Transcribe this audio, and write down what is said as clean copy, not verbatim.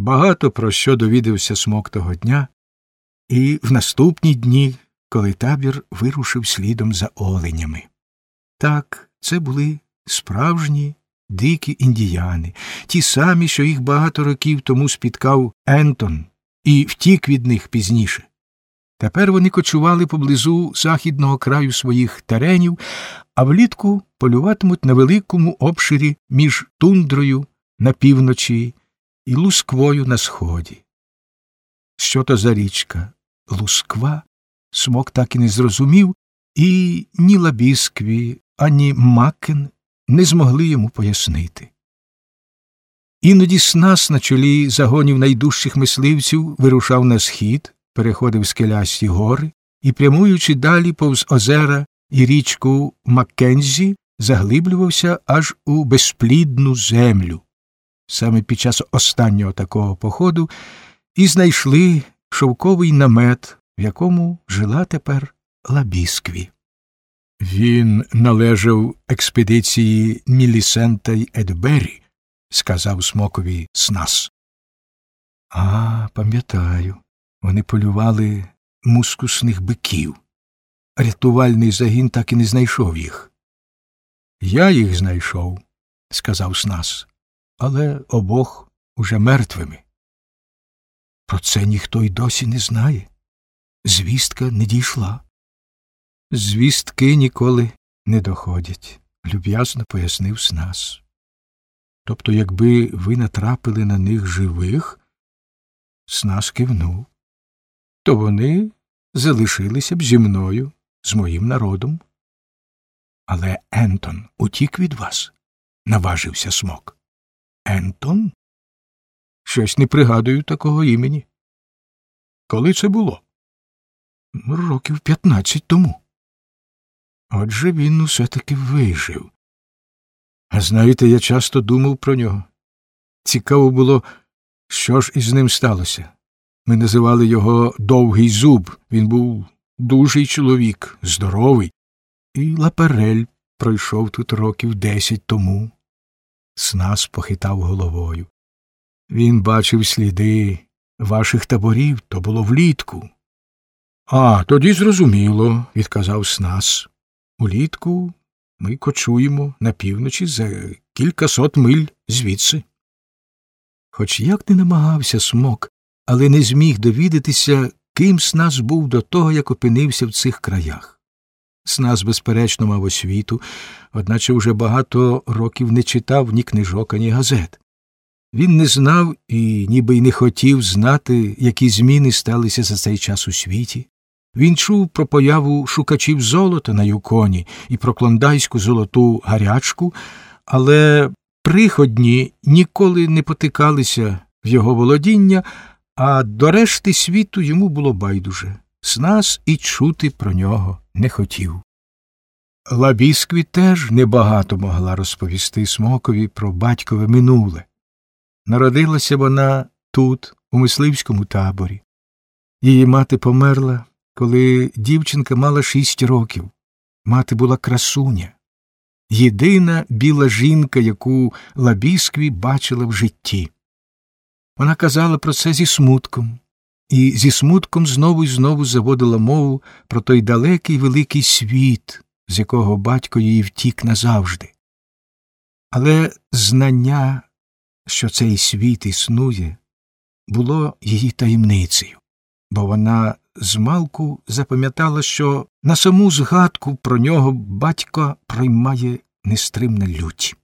Багато про що довідався Смок того дня, і в наступні дні, коли табір вирушив слідом за оленями. Так, це були справжні дикі індіяни, ті самі, що їх багато років тому спіткав Ентон і втік від них пізніше. Тепер вони кочували поблизу західного краю своїх теренів, а влітку полюватимуть на великому обширі між тундрою на півночі і Лусквою на сході. Що то за річка Лусква, Смок так і не зрозумів, і ні Лабіскві, ані Маккен не змогли йому пояснити. Іноді Снас на чолі загонів найдужчих мисливців вирушав на схід, переходив скелясті гори і, прямуючи далі повз озера і річку Маккензі, заглиблювався аж у безплідну землю. Саме під час останнього такого походу і знайшли шовковий намет, в якому жила тепер Лабіскві. «Він належав експедиції Мілісента й Едбері», – сказав Смокові Снас. «А, пам'ятаю, вони полювали мускусних биків. Рятувальний загін так і не знайшов їх». «Я їх знайшов», – сказав Снас, – «але обох уже мертвими». «Про це ніхто й досі не знає. Звістка не дійшла». «Звістки ніколи не доходять», – люб'язно пояснив Снас. «Тобто, якби ви натрапили на них живих», – Снас кивнув, – «то вони залишилися б зі мною, з моїм народом». «Але Ентон утік від вас?» – наважився Смок. «Ентон? Щось не пригадую такого імені». «Коли це було?» «Років 15 тому». «Отже, він усе-таки вижив. А знаєте, я часто думав про нього. Цікаво було, що ж із ним сталося. Ми називали його Довгий Зуб. Він був дужий чоловік, здоровий. І Лаперель пройшов тут років 10 тому». Снас похитав головою. «Він бачив сліди ваших таборів, то було влітку». «А, тоді зрозуміло», – відказав Снас. «Улітку ми кочуємо на півночі за кількасот миль звідси». Хоч як не намагався Смок, але не зміг довідатися, ким Снас був до того, як опинився в цих краях. Снас, безперечно, мав освіту, одначе вже багато років не читав ні книжок, ані газет. Він не знав і ніби й не хотів знати, які зміни сталися за цей час у світі. Він чув про появу шукачів золота на Юконі і про клондайську золоту гарячку, але приходні ніколи не потикалися в його володіння, а до решти світу йому було байдуже. Снас і чути про нього не хотів. Лабіскві теж небагато могла розповісти Смокові про батькове минуле. Народилася вона тут, у мисливському таборі. Її мати померла, коли дівчинка мала 6 років. Мати була красуня. Єдина біла жінка, яку Лабіскві бачила в житті. Вона казала про це зі смутком. І зі смутком знову й знову заводила мову про той далекий великий світ, з якого батько її втік назавжди. Але знання, що цей світ існує, було її таємницею, бо вона змалку запам'ятала, що на саму згадку про нього батько приймає нестримна лють.